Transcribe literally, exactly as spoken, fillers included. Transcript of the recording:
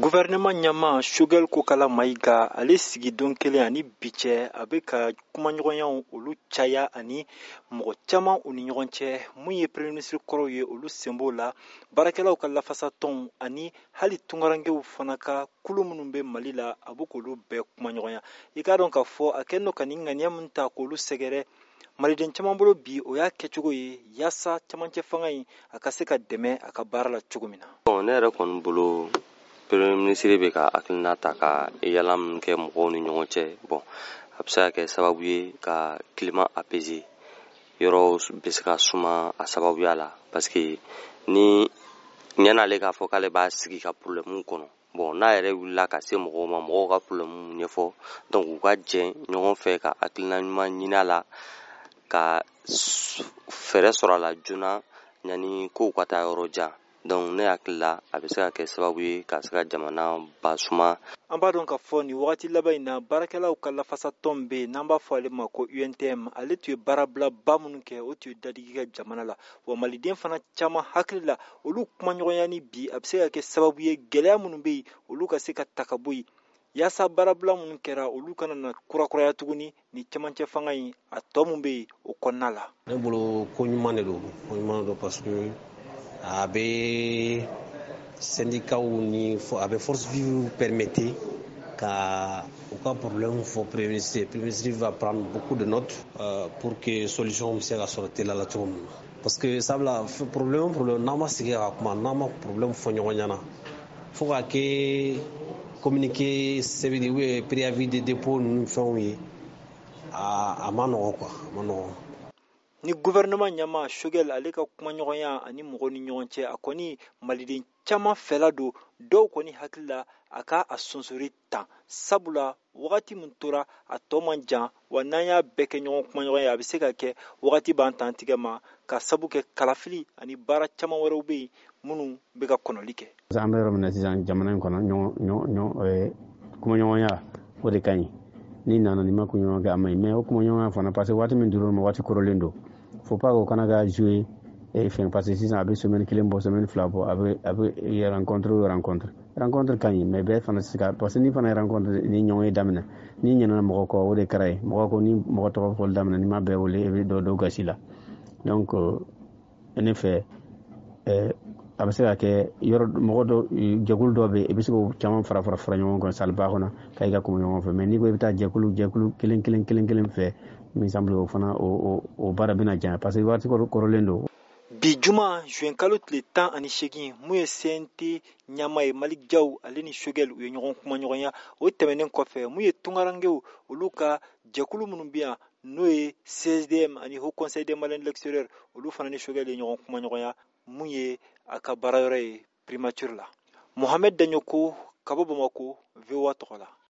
Gouvernement ɲama Choguel Kokala Maïga ale sigi don kelen ani bi cɛ a bɛ ka kumaɲɔgɔnyaw olu caya ani mɔgɔ caman u ni ɲɔgɔn cɛ mun ye premier ministre kɔrɔw ye olu sen b'o la baarakɛlaw ka lafasa tɔnw ani hali tunkarankew fana ka kulu minnu bɛ Mali la a bɛ k'olu bɛɛ kumaɲɔgɔnya i k'a dɔn k'a fɔ a kɛlen don ka nin ŋaniya min ta k'olu sɛgɛrɛ maliden caman bolo bi o y'a kɛcogo ye yaasa camancɛ fanga in a ka se ka dɛmɛ a ka baara la cogo min na. Bon ne yɛrɛ kɔni bolo premier ministre bɛ ka hakilina ta ka yala min kɛ mɔgɔw ni ɲɔgɔn cɛ bon a bɛ se ka kɛ sababu ye ka climat apaiser yɔrɔ bɛ se ka suma a sababuya la parce que ni ɲɛn'ale k'a fɔ k'ale b'a sigi ka problème kɔnɔ bon n'a yɛrɛ wulila ka se mɔgɔw ma mɔgɔw ka problème ɲɛfɔ donc u ka jɛ ɲɔgɔn fɛ ka hakilina ɲuman ɲini a la ka fɛɛrɛ sɔrɔ a la joona yanni kow ka taa yɔrɔ jan donc ne hakili la a bɛ se ka kɛ sababu ye ka se ka jamana basuma. An b'a dɔn k'a fɔ nin wagati laban in na baarakɛlaw ka lafasa tɔn bɛ yen n'an b'a fɔ ale ma ko U N T M ale tun ye baarabilaba minnu kɛ o tun ye dadigi kɛ jamana la wa maliden fana caman hakili la olu kumaɲɔgɔnya ni bi a bɛ se ka kɛ sababu ye gɛlɛya minnu bɛ yen olu ka se ka ta ka bɔ yen yaasa baarabila minnu kɛra olu kana na kurakuraya tuguni ni camancɛ fanga in a tɔ min bɛ yen o kɔnɔna la. Ne bolo ko ɲuman de don ko ɲuman de don parce que a bɛ syndicats ni a bɛ force vive permettre ka u ka problème fɔ premier ministre premier ministre va prendre beaucoup de notes euh, pour que solution bɛ se ka sɔrɔ teliya la cogo min na parce que sabula problème problème n'an ma sigi ka kuma n'an ma problème fɔ ɲɔgɔn ɲɛna fo ka kɛ communiqué sɛbɛnni ou bien préavis de dépôt ninnu fɛnw ye a a ma nɔgɔn quoi a ma nɔgɔn. Ni gouvernement ɲama Choguel ale ka kumaɲɔgɔnya ani mɔgɔw ni ɲɔgɔn cɛ a kɔni maliden caman fɛla don dɔw kɔni hakili la a ka a sonsori tan sabula wagati min tora a tɔ man jan wa n'an y'a bɛɛ kɛ ɲɔgɔn kumaɲɔgɔnya a bɛ se ka kɛ wagati b'an tan tigɛ ma ka sabu kɛ kalafili ani baara caman wɛrɛw bɛ yen minnu bɛ ka kɔnɔli kɛ. An bɛ yɔrɔ min na sisan jamana in kɔnɔ kumaɲɔgɔnya o de ka ɲi ni nana ni ma kumaɲɔgɔn kɛ a ma ɲi mais o kumaɲɔgɔnya fana parce que waati min dir'o ma waati kɔrɔlen don faut pas o kana ka jouer fɛn parce que sisan a bɛ semaine kelen bɔ semaine fila bɔ a bɛ a bɛ rencontre o rencontre rencontre ka ɲi mais bɛɛ fana se ka parce que ni fana ye rencontre ni ɲɔgɔn ye daminɛ ni ɲɛna mɔgɔ kɔ o de kɛra ye mɔgɔ ko ni mɔgɔ tɔgɔ fɔli daminɛ ni ma bɛɛ wele i bɛ dɔ dɔ gasi la donc ne fɛ a bɛ se ka kɛ yɔrɔ mɔgɔ dɔ jɛkulu dɔ bɛ i bɛ se k'o caman fara fara fara ɲɔgɔn kan saliba kɔnɔ ka i ka kuma ɲɔgɔn fɛ mais n'i ko i bɛ taa jɛkulu jɛkulu kelen kelen kelen kelen fɛ min semble o fana o o baara bɛna jan parce que waati kɔrɔlen don. Bi juma juin kalo tile tan ani seegin mun ye C N T ɲama ye Malick Diaw ale ni Choguel u ye ɲɔgɔn kumaɲɔgɔnya o tɛmɛnen kɔfɛ mun ye tunkarankew olu ka jɛkulu minnu bɛ yan n'o ye C S D M ani Haut Conseil des Maliens de l'extérieur olu fana ni Choguel ye ɲɔgɔn kumaɲɔgɔnya mun ye a ka baara yɔrɔ ye primature la. Mohamed Daɲoko ka bɔ Bamako V O A tɔgɔ la.